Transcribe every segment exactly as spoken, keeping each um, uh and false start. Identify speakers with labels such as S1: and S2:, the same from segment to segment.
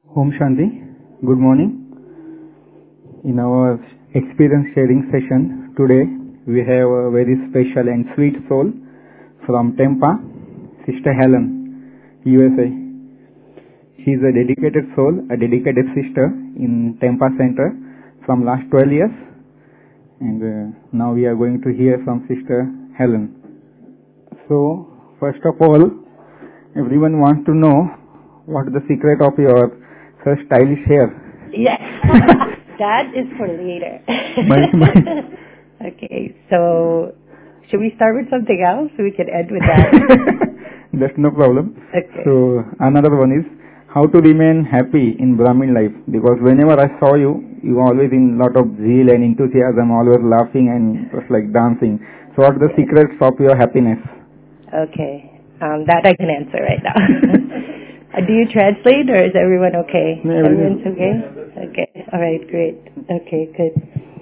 S1: Om Shanti. Good morning. In our experience sharing session today, we have a very special and sweet soul from Tampa, Sister Helen, U S A. She is a dedicated soul, a dedicated sister in Tampa Center from last twelve years. And uh, now we are going to hear from Sister Helen. So, first of all, everyone wants to know what is the secret of your so stylish hair.
S2: Yes. That is for later.
S1: My, my.
S2: Okay, so should we start with something else so we can end with that?
S1: That's no problem.
S2: Okay.
S1: So another one is how to remain happy in Brahmin life, because whenever I saw you, you are always in lot of zeal and enthusiasm, always laughing and just like dancing. So what are the secrets of your happiness?
S2: Okay, um, that I can answer right now. Do you translate, or is everyone okay?
S1: No,
S2: Everyone's okay? Okay. All right, great. Okay, good.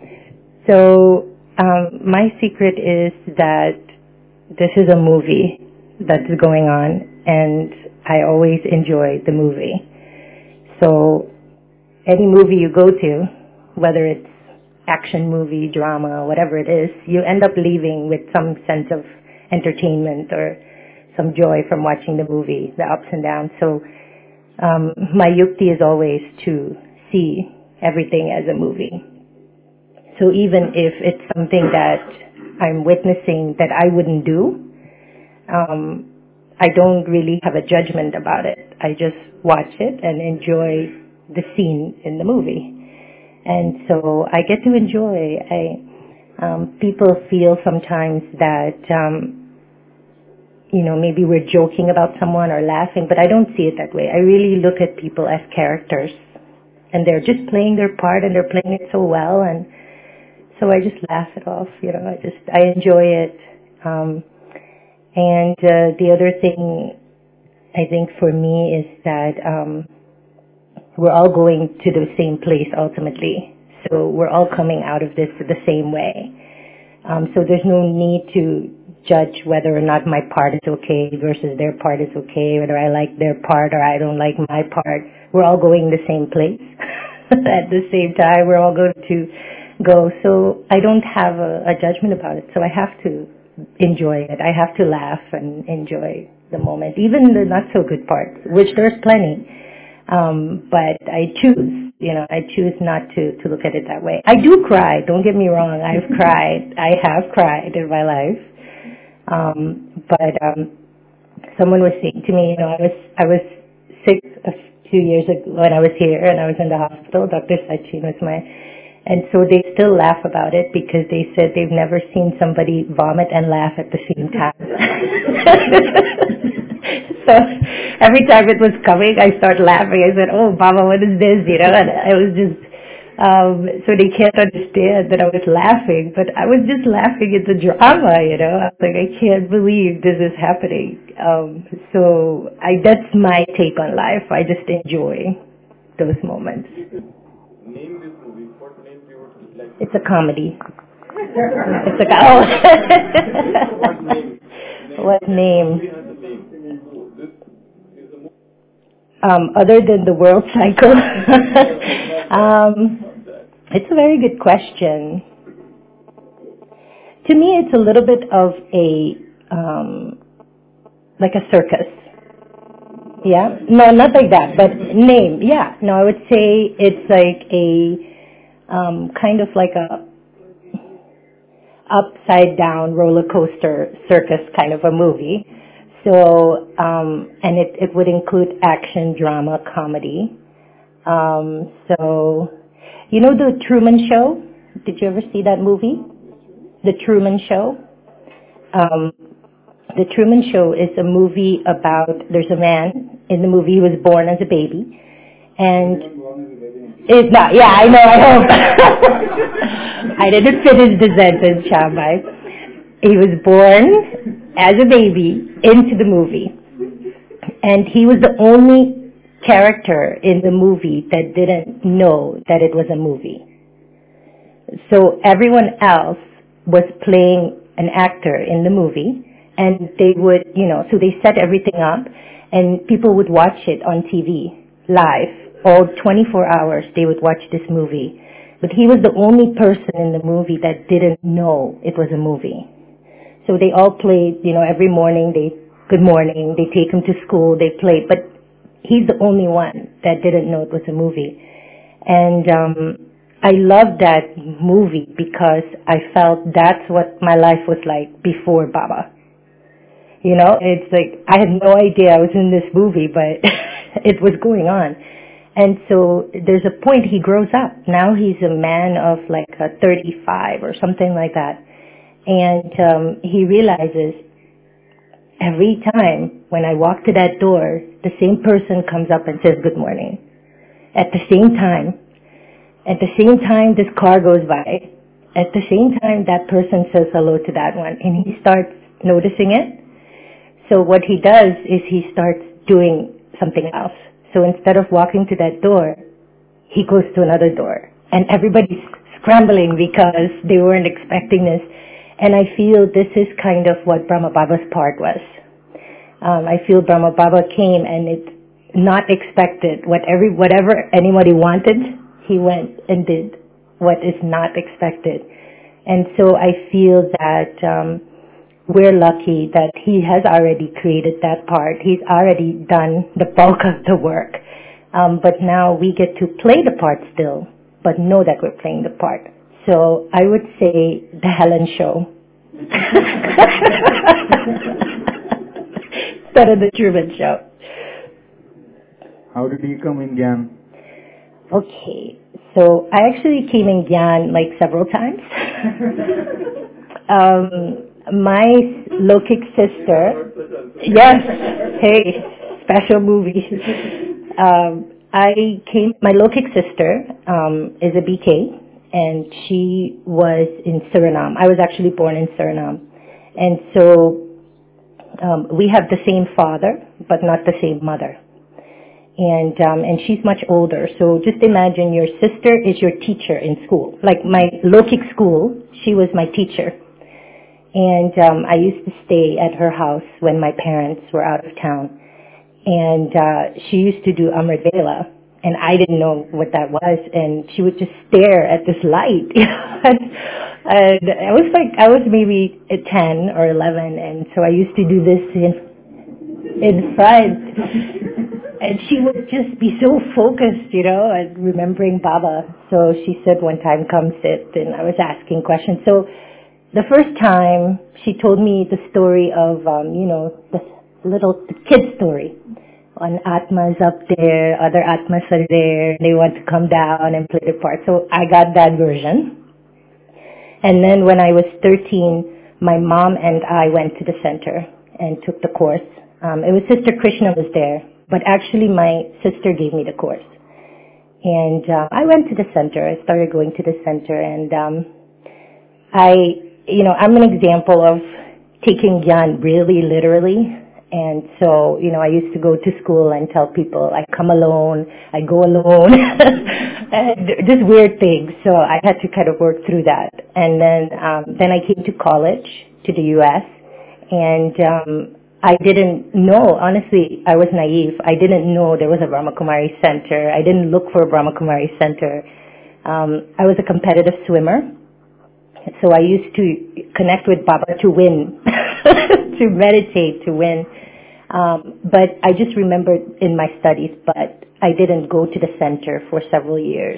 S2: So, um, my secret is that this is a movie that's going on, and I always enjoy the movie. So, any movie you go to, whether it's action movie, drama, whatever it is, you end up leaving with some sense of entertainment or some joy from watching the movie, the ups and downs. So um, my yukti is always to see everything as a movie. So even if it's something that I'm witnessing that I wouldn't do, um, I don't really have a judgment about it. I just watch it and enjoy the scene in the movie. And so I get to enjoy. I, um, people feel sometimes that um, you know, maybe we're joking about someone or laughing, but I don't see it that way. I really look at people as characters, and they're just playing their part, and they're playing it so well, and so I just laugh it off, you know, I just, I enjoy it. Um, and uh, the other thing, I think for me, is that um, we're all going to the same place ultimately, so we're all coming out of this the same way. Um, so there's no need to judge whether or not my part is okay versus their part is okay, whether I like their part or I don't like my part. We're all going the same place at the same time. We're all going to go. So I don't have a, a judgment about it. So I have to enjoy it. I have to laugh and enjoy the moment, even the not so good parts, which there's plenty. Um, but I choose, you know, I choose not to, to look at it that way. I do cry. Don't get me wrong. I've cried. I have cried in my life. Um, but um, someone was saying to me, you know, I was I was sick a few years ago when I was here, and I was in the hospital. Doctor Sachin was my, and so they still laugh about it because they said they've never seen somebody vomit and laugh at the same time. So every time it was coming, I start laughing. I said, "Oh, Mama, what is this?" You know, and I was just. Um, so they can't understand that I was laughing, but I was just laughing at the drama, you know. I was like, I can't believe this is happening. Um, so I, that's my take on life. I just enjoy those moments.
S3: Name this movie. What name you would like?
S2: It's a comedy. It's a oh.
S3: What name?
S2: What name?
S3: Movie has a name. This is a movie.
S2: Um, other than the world cycle. um, it's a very good question. To me, it's a little bit of a, um, like a circus. Yeah? No, not like that, but name. Yeah. No, I would say it's like a, um, kind of like a upside down roller coaster circus kind of a movie. So, um, and it, it would include action, drama, comedy. Um, so, you know the Truman Show? Did you ever see that movie? The Truman Show? Um, the Truman Show is a movie about, there's a man in the movie who was born as a baby. And it's not, yeah, I know, I hope. I didn't finish the sentence, Shambai. He was born as a baby into the movie. And he was the only character in the movie that didn't know that it was a movie. So everyone else was playing an actor in the movie, and they would, you know, so they set everything up, and people would watch it on T V live all twenty-four hours they would watch this movie. But he was the only person in the movie that didn't know it was a movie. So they all played, you know, every morning they, good morning, they take him to school, they played, but he's the only one that didn't know it was a movie. And um, I loved that movie because I felt that's what my life was like before Baba. You know, it's like, I had no idea I was in this movie, but it was going on. And so there's a point he grows up. Now he's a man of like a thirty-five or something like that. And um, he realizes every time when I walk to that door, the same person comes up and says good morning. At the same time, at the same time this car goes by, at the same time that person says hello to that one. And he starts noticing it. So what he does is he starts doing something else. So instead of walking to that door, he goes to another door. And everybody's scrambling because they weren't expecting this. And I feel this is kind of what Brahma Baba's part was. Um, I feel Brahma Baba came and it's not expected. What every, whatever anybody wanted, he went and did what is not expected. And so I feel that um, we're lucky that he has already created that part. He's already done the bulk of the work. Um, but now we get to play the part still, but know that we're playing the part. So I would say the Helen show. Instead of the Truman show.
S1: How did you come in Gyan?
S2: Okay, so I actually came in Gyan like several times. um, my Lokik sister, yes, hey, special movie. um, I came, my Lokik sister um, is a B K, and she was in Suriname. I was actually born in Suriname. And so um, we have the same father, but not the same mother. And um, and she's much older. So just imagine your sister is your teacher in school. Like my Lokik school, she was my teacher. And um, I used to stay at her house when my parents were out of town. And uh, she used to do Amrit Vela. And I didn't know what that was. And she would just stare at this light. and, and I was like, I was maybe ten or eleven. And so I used to do this in, in front. And she would just be so focused, you know, and remembering Baba. So she said one time, come sit. And I was asking questions. So the first time she told me the story of, um, you know, the little the kid story. One Atma's up there, other Atmas are there, they want to come down and play the part. So I got that version. And then when I was thirteen, my mom and I went to the center and took the course. Um, it was Sister Krishna was there, but actually my sister gave me the course. And uh, I went to the center. I started going to the center, and um, I, you know, I'm an example of taking Gyan really literally. And so, you know, I used to go to school and tell people I come alone, I go alone, and just weird things. So I had to kind of work through that. And then, um, then I came to college, to the U S, and um, I didn't know, honestly, I was naive. I didn't know there was a Brahma Kumari Center. I didn't look for a Brahma Kumari Center. Um, I was a competitive swimmer. So I used to connect with Baba to win, to meditate, to win. Um, but I just remembered in my studies, but I didn't go to the center for several years.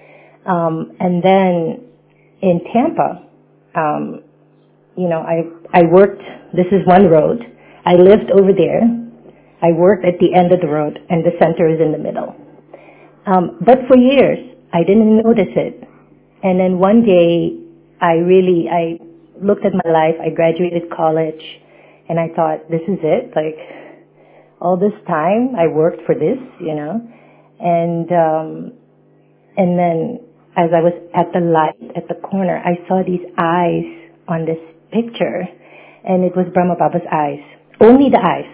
S2: Um, and then in Tampa, um, you know, I, I worked, this is one road. I lived over there. I worked at the end of the road, and the center is in the middle. Um, but for years, I didn't notice it. And then one day, I really, I looked at my life, I graduated college, and I thought, this is it, like, all this time, I worked for this, you know, and, um, and then, as I was at the light, at the corner, I saw these eyes on this picture, and it was Brahma Baba's eyes, only the eyes,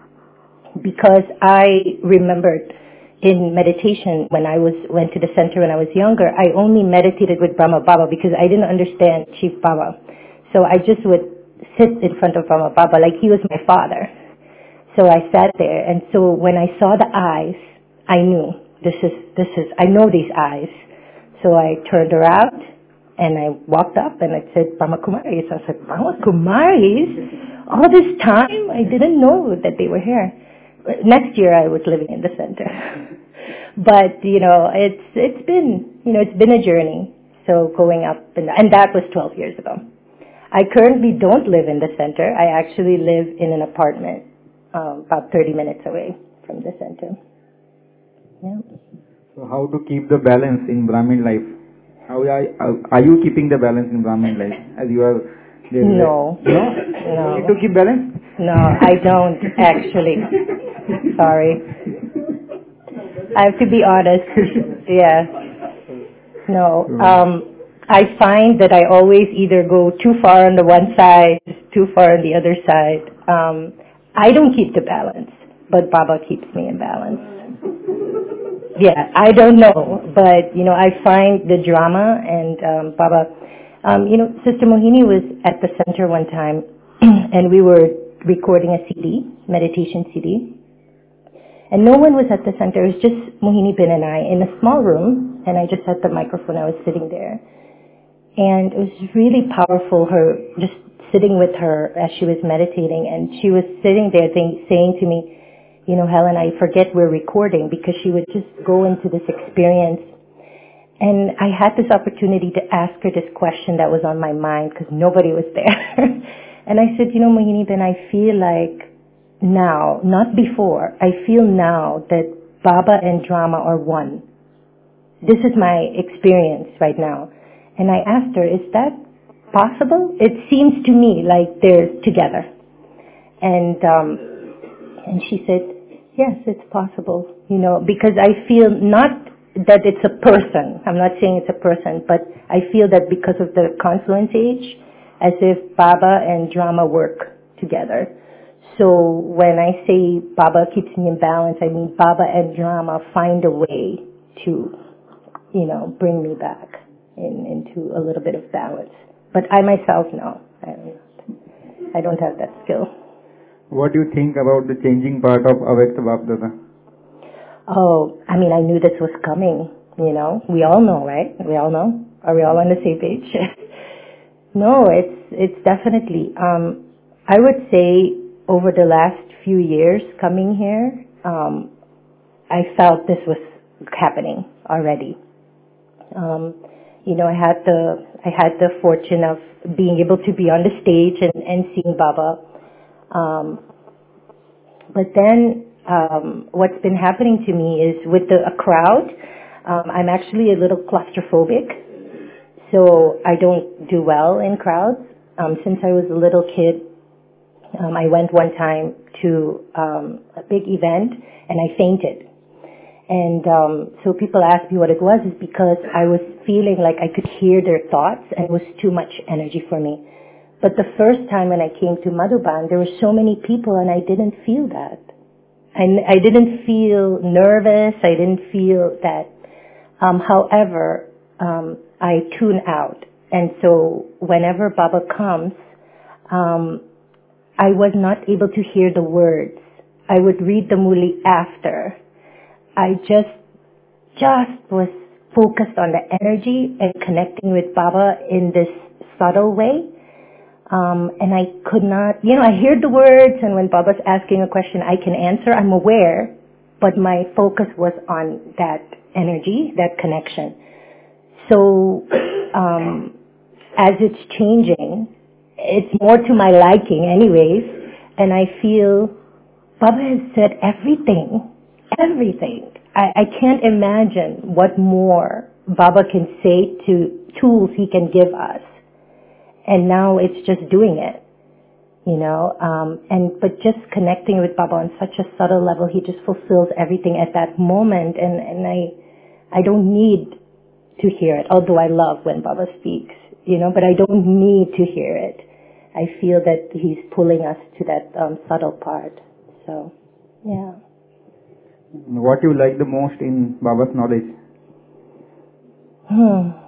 S2: because I remembered in meditation, when I was went to the center when I was younger, I only meditated with Brahma Baba because I didn't understand Chief Baba. So I just would sit in front of Brahma Baba like he was my father. So I sat there, and so when I saw the eyes, I knew this is, this is, I know these eyes. So I turned around and I walked up and I said, Brahma Kumaris. I said, Brahma Kumaris? All this time, I didn't know that they were here. Next year I was living in the center. But, you know, it's, it's been, you know, it's been a journey. So going up, and, and that was twelve years ago. I currently don't live in the center. I actually live in an apartment um, about thirty minutes away from the center. Yeah.
S1: So how to keep the balance in Brahmin life? How are, are you keeping the balance in Brahmin life? As you are...
S2: No.
S1: No?
S2: No.
S1: You need to keep balance?
S2: No, I don't actually. Sorry. I have to be honest. Yeah. No. Um, I find that I always either go too far on the one side, too far on the other side. Um, I don't keep the balance, but Baba keeps me in balance. Yeah, I don't know, but, you know, I find the drama and um, Baba, um, you know, Sister Mohini was at the center one time and we were recording a C D, meditation C D. And no one was at the center. It was just Mohini Bin and I in a small room, and I just had the microphone. I was sitting there. And it was really powerful, her just sitting with her as she was meditating, and she was sitting there think, saying to me, you know, Helen, I forget we're recording, because she would just go into this experience. And I had this opportunity to ask her this question that was on my mind because nobody was there. And I said, you know, Mohini Bin, I feel like now, not before, I feel now that Baba and drama are one. This is my experience right now. And I asked her, is that possible? It seems to me like they're together. And um, and she said, yes, it's possible, you know, because I feel not that it's a person. I'm not saying it's a person, but I feel that because of the confluence age, as if Baba and drama work together. So when I say Baba keeps me in balance, I mean Baba and drama find a way to, you know, bring me back in, into a little bit of balance. But I myself, no, I don't, I don't have that skill.
S1: What do you think about the changing part of Avyakta Bapdada?
S2: Oh, I mean, I knew this was coming, you know. We all know, right? We all know. Are we all on the same page? No, it's it's definitely. Um, I would say over the last few years coming here, um, I felt this was happening already. Um, you know, I had the I had the fortune of being able to be on the stage and, and seeing Baba. Um, but then um, what's been happening to me is with the, a crowd, um, I'm actually a little claustrophobic, so I don't do well in crowds. Um, since I was a little kid, um, I went one time to um, a big event and I fainted. And um, so people asked me what it was. Is because I was feeling like I could hear their thoughts and it was too much energy for me. But the first time when I came to Madhuban, there were so many people and I didn't feel that. I, I didn't feel nervous. I didn't feel that. Um, however, um, I tune out. And so whenever Baba comes, um, I was not able to hear the words. I would read the Muli after. I just, just was focused on the energy and connecting with Baba in this subtle way. Um, and I could not, you know, I hear the words, and when Baba's asking a question, I can answer. I'm aware, but my focus was on that energy, that connection. So, um, as it's changing, it's more to my liking anyways, and I feel Baba has said everything, everything. I, I can't imagine what more Baba can say to tools he can give us. And now it's just doing it, you know, um, and, but just connecting with Baba on such a subtle level, he just fulfills everything at that moment, and, and I, I don't need to hear it, although I love when Baba speaks, you know, but I don't need to hear it. I feel that he's pulling us to that um, subtle part, so, yeah.
S1: What you like the most in Baba's knowledge?
S2: Hmm.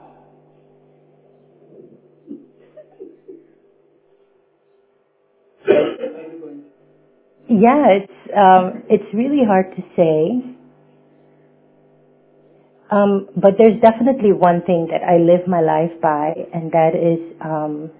S2: Yeah, it's um, it's really hard to say. Um, but there's definitely one thing that I live my life by, and that is um,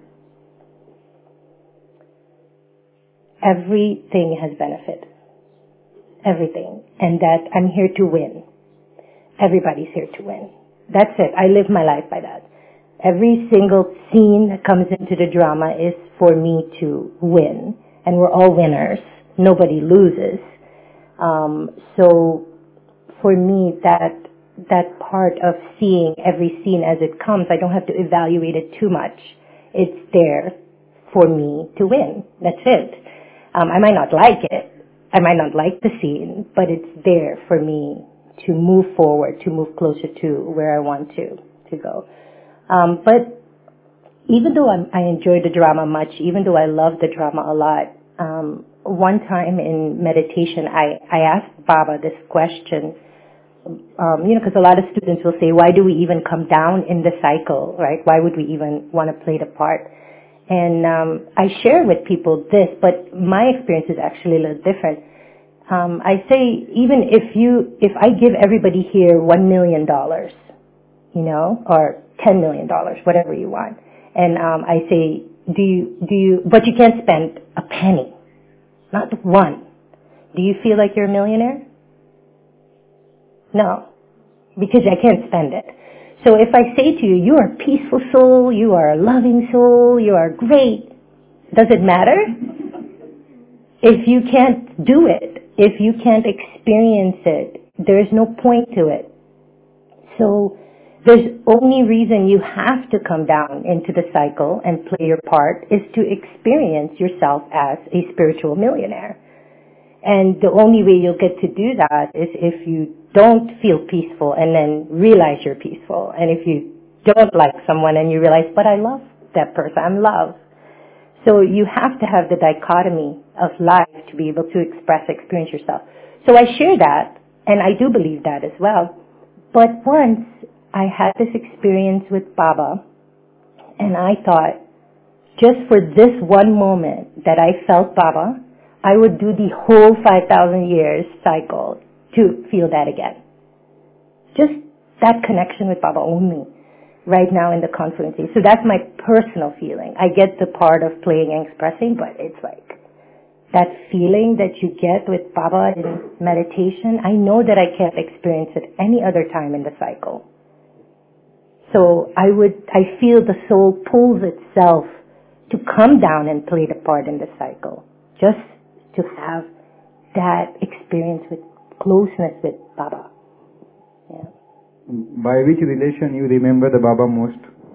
S2: everything has benefit. Everything. And that I'm here to win. Everybody's here to win. That's it. I live my life by that. Every single scene that comes into the drama is for me to win. And we're all winners. Nobody loses. Um, so for me, that that part of seeing every scene as it comes, I don't have to evaluate it too much. It's there for me to win. That's it. Um, I might not like it. I might not like the scene, but it's there for me to move forward, to move closer to where I want to, to go. Um, but even though I'm, I enjoy the drama much, even though I love the drama a lot, um, one time in meditation, I, I asked Baba this question. Um, you know, because a lot of students will say, why do we even come down in the cycle, right? Why would we even want to play the part? And um, I share with people this, but my experience is actually a little different. Um, I say, even if you, if I give everybody here one million dollars, you know, or ten million dollars, whatever you want, and um, I say, do you, do you, but you can't spend a penny, not one. Do you feel like you're a millionaire? No, because I can't spend it. So if I say to you, you are a peaceful soul, you are a loving soul, you are great, does it matter? If you can't do it, if you can't experience it, there's no point to it. So there's only reason you have to come down into the cycle and play your part is to experience yourself as a spiritual millionaire. And the only way you'll get to do that is if you don't feel peaceful and then realize you're peaceful. And if you don't like someone and you realize, but I love that person, I'm love. So you have to have the dichotomy of life to be able to express, experience yourself. So I share that, and I do believe that as well. But once I had this experience with Baba, and I thought, just for this one moment that I felt Baba, I would do the whole five thousand years cycle to feel that again. Just that connection with Baba only right now in the confluency. So that's my personal feeling. I get the part of playing and expressing, but it's like that feeling that you get with Baba in meditation, I know that I can't experience it any other time in the cycle. So I would, I feel the soul pulls itself to come down and play the part in the cycle. Just to have that experience with closeness with Baba. Yeah.
S1: By which relation you remember the Baba most?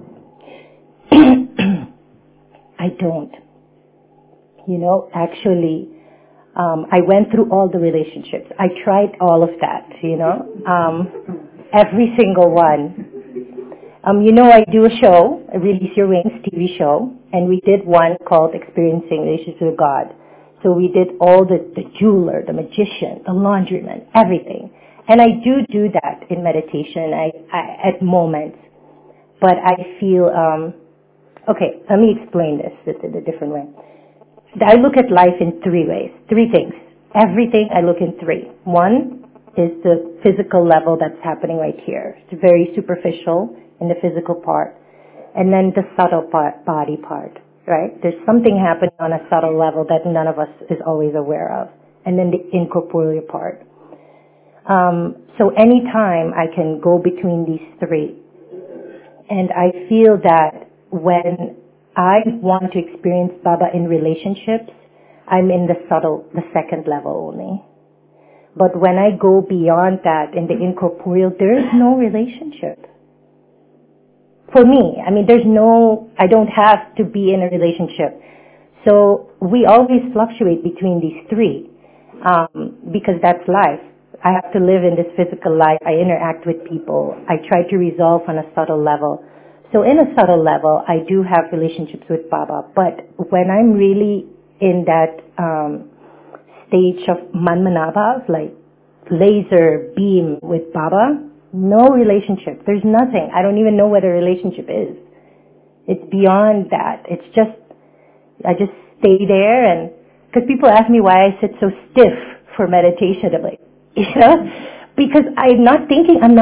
S2: I don't. You know, actually, um, I went through all the relationships. I tried all of that, you know, um, every single one. Um, you know, I do a show, a Release Your Wings T V show, and we did one called Experiencing Relationships with God. So we did all the, the jeweler, the magician, the laundryman, everything. And I do do that in meditation I, I, at moments. But I feel, um, okay, let me explain this in a different way. I look at life in three ways, three things. Everything I look in three. One is the physical level that's happening right here. It's very superficial in the physical part. And then the subtle part, body part. Right? There's something happening on a subtle level that none of us is always aware of. And then the incorporeal part. Um, so anytime I can go between these three. And I feel that when I want to experience Baba in relationships, I'm in the subtle, the second level only. But when I go beyond that in the incorporeal, there is no relationship. For me, I mean, there's no, I don't have to be in a relationship. So we always fluctuate between these three, um, because that's life. I have to live in this physical life. I interact with people. I try to resolve on a subtle level. So in a subtle level, I do have relationships with Baba. But when I'm really in that um, stage of Manmanabha, like laser beam with Baba, no relationship. There's nothing. I don't even know what a relationship is. It's beyond that. It's just, I just stay there, and because people ask me why I sit so stiff for meditation, I'm like, you know, because I'm not thinking, I'm not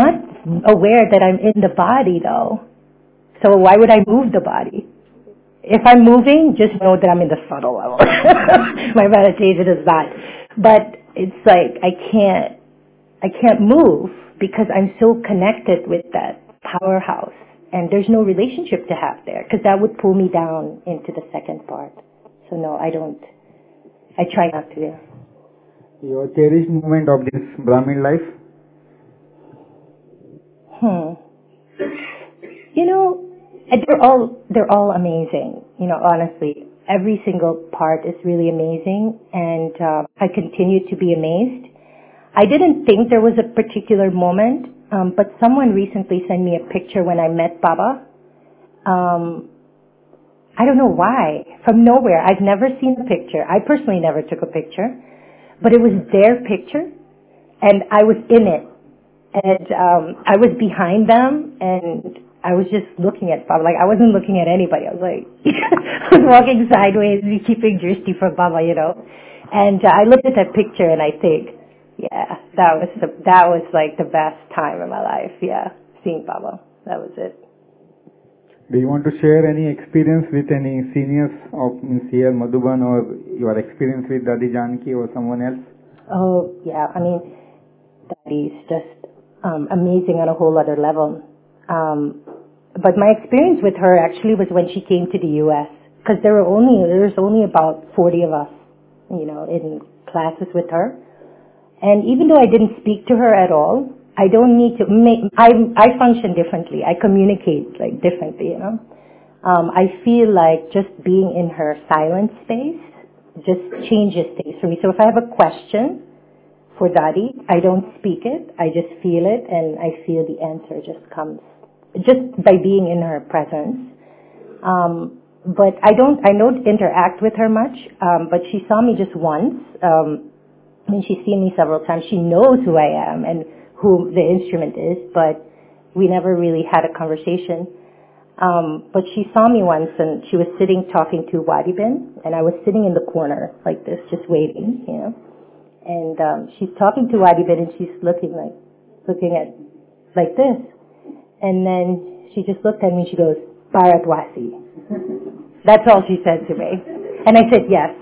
S2: aware that I'm in the body, though. So why would I move the body? If I'm moving, just know that I'm in the subtle level. My meditation is that. But it's like I can't, I can't move because I'm so connected with that powerhouse. And there's no relationship to have there because that would pull me down into the second part. So no, I don't. I try not to. Yeah.
S1: Your cherished moment of this Brahmin life?
S2: Hmm. You know, they're all they're all amazing. You know, honestly, every single part is really amazing, and uh, I continue to be amazed. I didn't think there was a particular moment, um, but someone recently sent me a picture when I met Baba. Um, I don't know why. From nowhere. I've never seen the picture. I personally never took a picture. But it was their picture, and I was in it. And um, I was behind them, and I was just looking at Baba. Like, I wasn't looking at anybody. I was like, I was walking sideways, keeping drishti for Baba, you know. And uh, I looked at that picture, and I think, yeah, that was the, that was like the best time in my life. Yeah, seeing Baba. That was it.
S1: Do you want to share any experience with any seniors of here, Madhuban, or your experience with Dadi Janki or someone else?
S2: Oh, yeah. I mean, Dadi's just um, amazing on a whole other level. Um, but my experience with her actually was when she came to the U S because there were only there was only about forty of us, you know, in classes with her. And even though I didn't speak to her at all, I don't need to make, I, I function differently. I communicate like differently, you know. Um, I feel like just being in her silent space just changes things for me. So if I have a question for Dadi, I don't speak it. I just feel it, and I feel the answer just comes just by being in her presence. Um, but I don't, I don't interact with her much. Um, but she saw me just once. Um, I mean, she's seen me several times. She knows who I am and who the instrument is, but we never really had a conversation. Um, but she saw me once, and she was sitting talking to Wadibin, and I was sitting in the corner like this, just waiting, you know. And um, she's talking to Wadibin, and she's looking like, looking at like this. And then she just looked at me, and she goes, Bharatwasi. That's all she said to me. And I said, yes.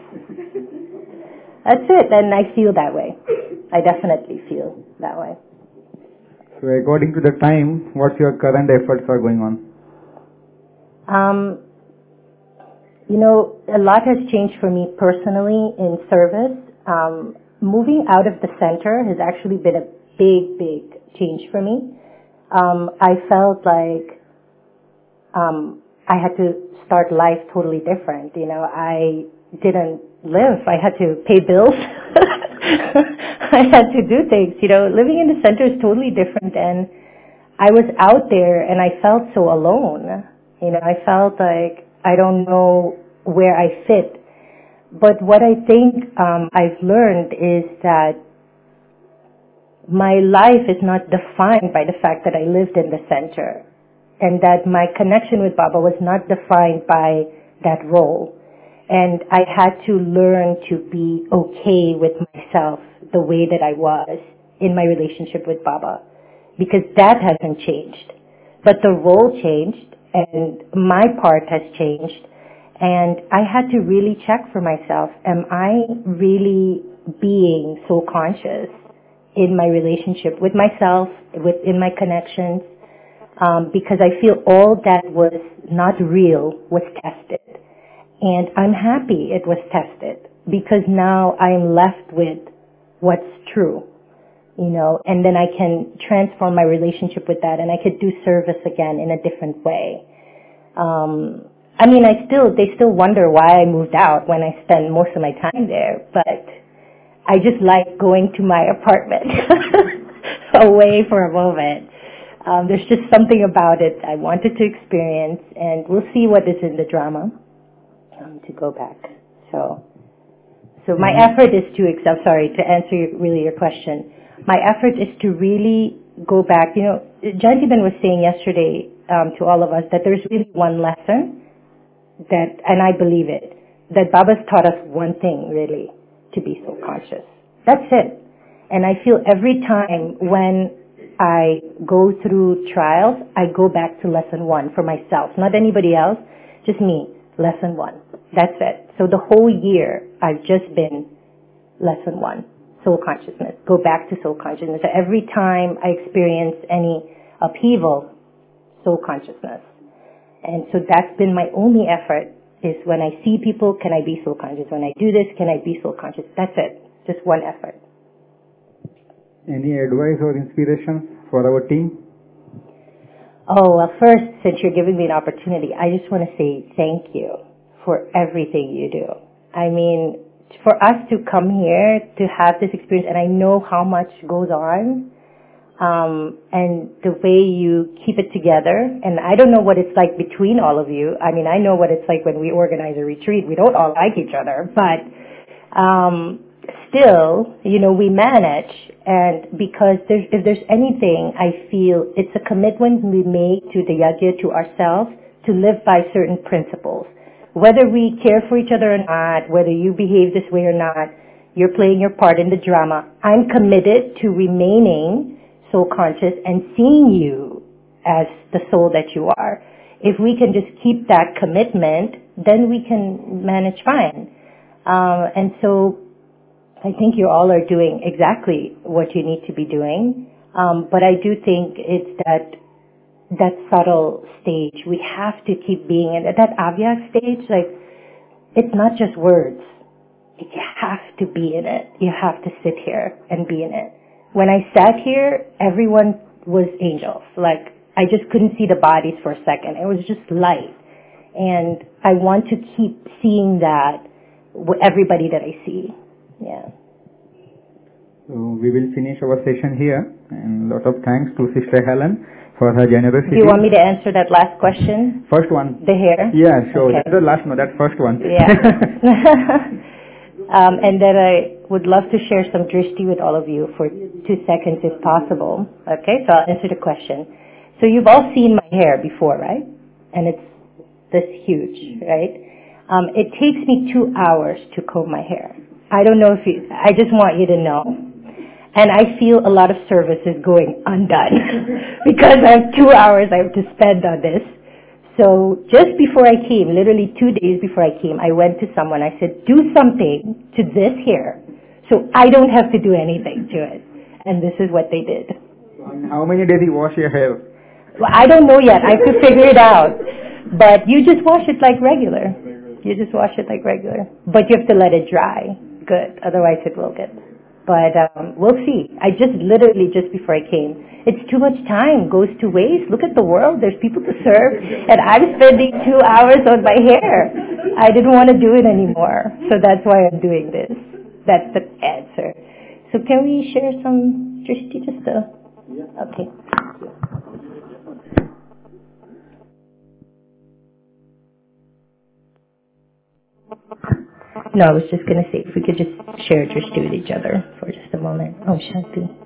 S2: That's it, and I feel that way. I definitely feel that way.
S1: So according to the time, what's your current efforts are going on?
S2: Um, you know, a lot has changed for me personally in service. Um, moving out of the center has actually been a big, big change for me. Um, I felt like um, I had to start life totally different. You know, I didn't live. I had to pay bills. I had to do things. You know, living in the center is totally different, and I was out there and I felt so alone. You know, I felt like I don't know where I fit. But what I think um, I've learned is that my life is not defined by the fact that I lived in the center, and that my connection with Baba was not defined by that role. And I had to learn to be okay with myself the way that I was in my relationship with Baba, because that hasn't changed. But the role changed, and my part has changed, and I had to really check for myself, am I really being so conscious in my relationship with myself, within my connections, um, because I feel all that was not real was tested. And I'm happy it was tested, because now I'm left with what's true, you know, and then I can transform my relationship with that, and I could do service again in a different way. Um, I mean, I still, they still wonder why I moved out when I spend most of my time there, but I just like going to my apartment away for a moment. Um, there's just something about it I wanted to experience, and we'll see what is in the drama. Um, to go back. So, so my effort is to, I'm sorry, to answer your, really your question. My effort is to really go back. You know, Jantiban was saying yesterday um, to all of us that there's really one lesson that, and I believe it, that Baba's taught us one thing really, to be so conscious. That's it. And I feel every time when I go through trials, I go back to lesson one for myself, not anybody else, just me, lesson one. That's it. So the whole year, I've just been lesson one, soul consciousness. Go back to soul consciousness. So every time I experience any upheaval, soul consciousness. And so that's been my only effort, is when I see people, can I be soul conscious? When I do this, can I be soul conscious? That's it. Just one effort.
S1: Any advice or inspiration for our team?
S2: Oh, well, first, since you're giving me an opportunity, I just want to say thank you for everything you do. I mean, for us to come here, to have this experience, and I know how much goes on, um, and the way you keep it together, and I don't know what it's like between all of you. I mean, I know what it's like when we organize a retreat. We don't all like each other, but um, still, you know, we manage. And because there's, if there's anything, I feel it's a commitment we make to the yajna, to ourselves, to live by certain principles. Whether we care for each other or not, whether you behave this way or not, you're playing your part in the drama. I'm committed to remaining soul conscious and seeing you as the soul that you are. If we can just keep that commitment, then we can manage fine. Um, and so I think you all are doing exactly what you need to be doing. Um, but I do think it's that that subtle stage. We have to keep being in that avyak stage. Like, it's not just words. You have to be in it. You have to sit here and be in it. When I sat here, everyone was angels. Like, I just couldn't see the bodies for a second. It was just light. And I want to keep seeing that with everybody that I see. Yeah.
S1: So we will finish our session here. And a lot of thanks to Sister Helen for her generosity.
S2: Do you want me to answer that last question?
S1: First one.
S2: The hair?
S1: Yeah, sure.
S2: Okay.
S1: That's the last one. That's first one.
S2: Yeah. um, and then I would love to share some drishti with all of you for two seconds if possible. Okay, so I'll answer the question. So you've all seen my hair before, right? And it's this huge, right? Um, it takes me two hours to comb my hair. I don't know if you, I just want you to know. And I feel a lot of service is going undone because I have two hours I have to spend on this. So just before I came, literally two days before I came, I went to someone. I said, do something to this hair so I don't have to do anything to it. And this is what they did.
S1: How many days you wash your hair?
S2: Well, I don't know yet. I could figure it out. But you just wash it like regular. You just wash it like regular. But you have to let it dry. Good. Otherwise it will get. But um, we'll see. I just literally, just before I came, it's too much time, goes to waste. Look at the world. There's people to serve. And I'm spending two hours on my hair. I didn't want to do it anymore. So that's why I'm doing this. That's the answer. So can we share some drishti just to... Okay. No, I was just going to say, if we could just share drishti with each other for just a moment. Oh, Shanti.